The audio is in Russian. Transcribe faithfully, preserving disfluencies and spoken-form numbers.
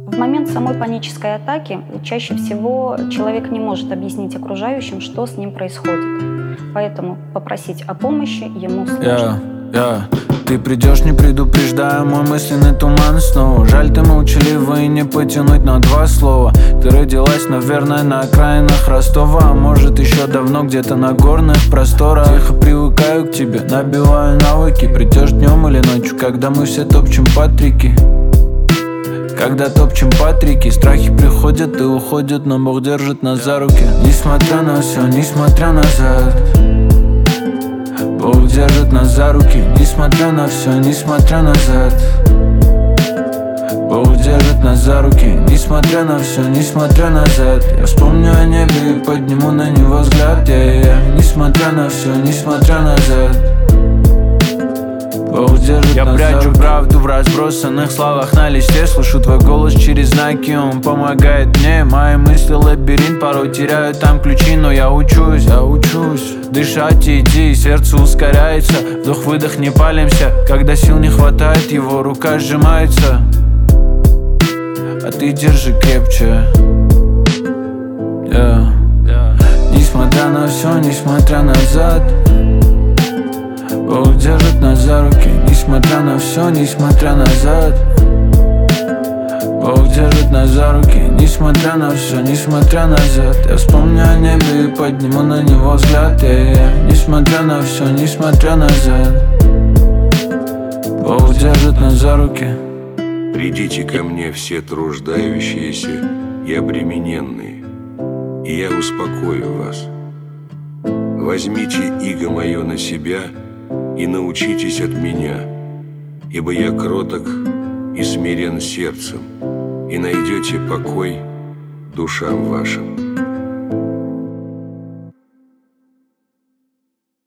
В момент самой панической атаки чаще всего человек не может объяснить окружающим, что с ним происходит. Поэтому попросить о помощи ему сложно. Yeah, yeah. Ты придешь, не предупреждая мой мысленный туман снова. Жаль, ты молчаливый, не потянуть на два слова. Ты родилась, наверное, на окраинах Ростова, а может еще давно где-то на горных просторах. Тихо привыкаю к тебе, набиваю навыки. Придешь днем или ночью, когда мы все топчем патрики. Когда топчем патрики, страхи приходят и уходят, но Бог держит нас за руки. Несмотря на все, несмотря назад, Бог держит нас за руки. Несмотря на все, несмотря назад, Бог держит нас за руки. Несмотря на все, несмотря назад, я вспомню о небе и подниму на него взгляд. yeah, yeah. Несмотря на все, несмотря назад, Бог держит Я нас прячу за руки. правду в разбросанных словах на листе. Слышу твой голос через знаки, он помогает мне. Мои мысли лабиринт, порой теряю там ключи, но я учусь, я учусь дышать и идти, сердце ускоряется. Вдох-выдох, не палимся, когда сил не хватает, его рука сжимается. А ты держи крепче, yeah. Несмотря на все, несмотря назад, Бог держит нас за руки. Несмотря на все, несмотря назад, Бог держит нас за руки. Несмотря на все, несмотря назад, я вспомню о небе и подниму на него взгляд. yeah, yeah. Несмотря на все, несмотря назад, Бог держит нас за руки. Придите ко мне все труждающиеся и обремененные, и я успокою вас. Возьмите иго мое на себя и научитесь от меня, ибо я кроток и смирен сердцем, и найдете покой душам вашим.